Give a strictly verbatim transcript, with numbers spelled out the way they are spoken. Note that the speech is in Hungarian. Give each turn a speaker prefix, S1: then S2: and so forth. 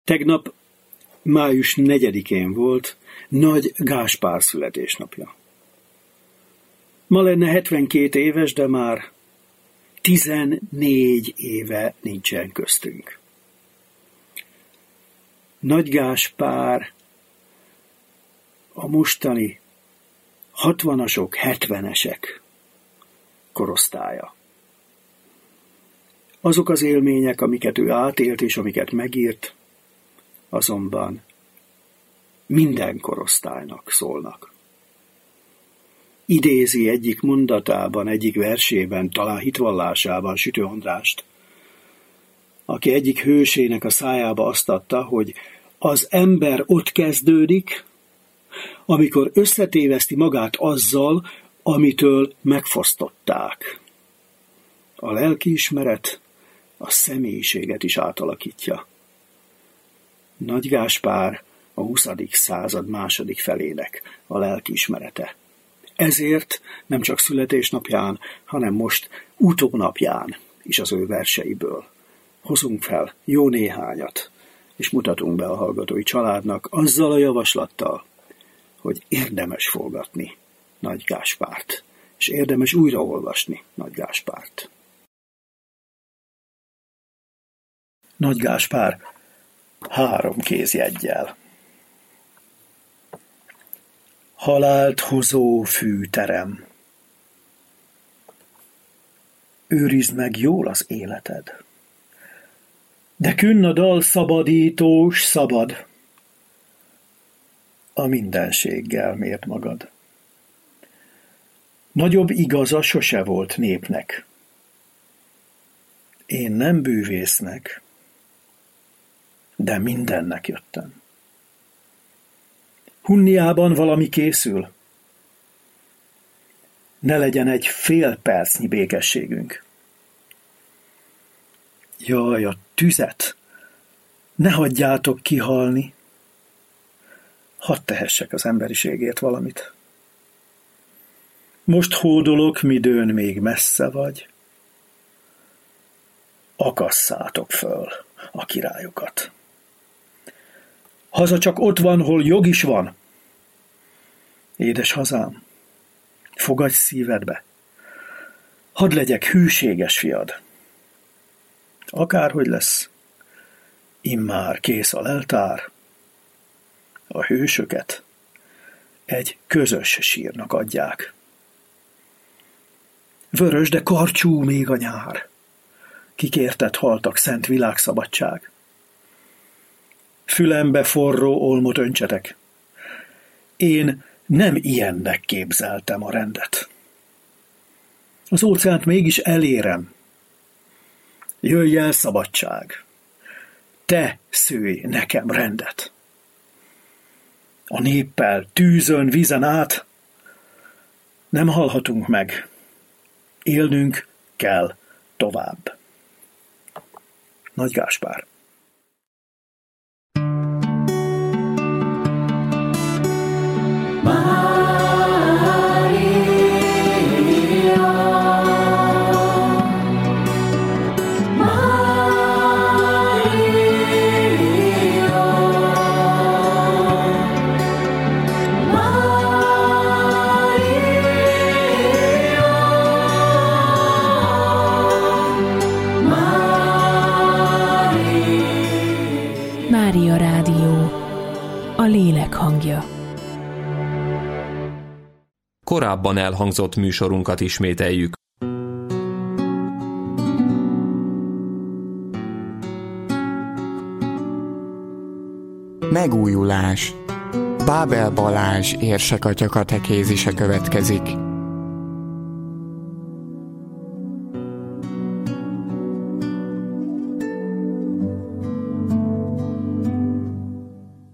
S1: Tegnap május negyedikén volt Nagy Gáspár születésnapja. Ma lenne hetvenkét éves, de már tizennégy éve nincsen köztünk. Nagy Gáspár a mostani hatvanasok, hetvenesek korosztálya. Azok az élmények, amiket ő átélt és amiket megírt, azonban minden korosztálynak szólnak. Idézi egyik mondatában, egyik versében, talán hitvallásában Sütő Andrást, aki egyik hősének a szájába azt adta, hogy az ember ott kezdődik, amikor összetéveszti magát azzal, amitől megfosztották. A lelkiismeret a személyiséget is átalakítja. Nagy Gáspár a huszadik század második felének a lelkiismerete. Ezért nem csak születésnapján, hanem most utónapján is az ő verseiből hozunk fel jó néhányat, és mutatunk be a hallgatói családnak azzal a javaslattal, hogy érdemes forgatni Nagy Gáspárt, és érdemes újraolvasni Nagy Gáspárt. Nagy Gáspár három kézjeggyel. Halált hozó fűterem. Őrizd meg jól az életed. De künn a dal szabadítós szabad. A mindenséggel mért magad. Nagyobb igaza sose volt népnek. Én nem bűvésznek, de mindennek jöttem. Hunniában valami készül. Ne legyen egy fél percnyi békességünk. Jaj, a tüzet! Ne hagyjátok kihalni! Hadd tehessek az emberiségért valamit. Most hódolok, midőn még messze vagy. Akasszátok föl a királyokat. Haza csak ott van, hol jog is van. Édes hazám, fogadj szívedbe. Hadd legyek hűséges fiad. Akárhogy lesz, immár kész a leltár. A hősöket egy közös sírnak adják. Vörös, de karcsú még a nyár. Kikértett haltak szent világszabadság. Fülembe forró olmot öntsetek. Én nem ilyennek képzeltem a rendet. Az óceánt mégis elérem. Jöjj el, szabadság! Te szőj nekem rendet! A néppel tűzön, vízen át nem halhatunk meg. Élnünk kell tovább. Nagy Gáspár.
S2: Mária Rádió, a lélek hangja.
S3: Korábban elhangzott műsorunkat ismételjük.
S4: Megújulás. Bábel Balázs érsek atya katekézise következik.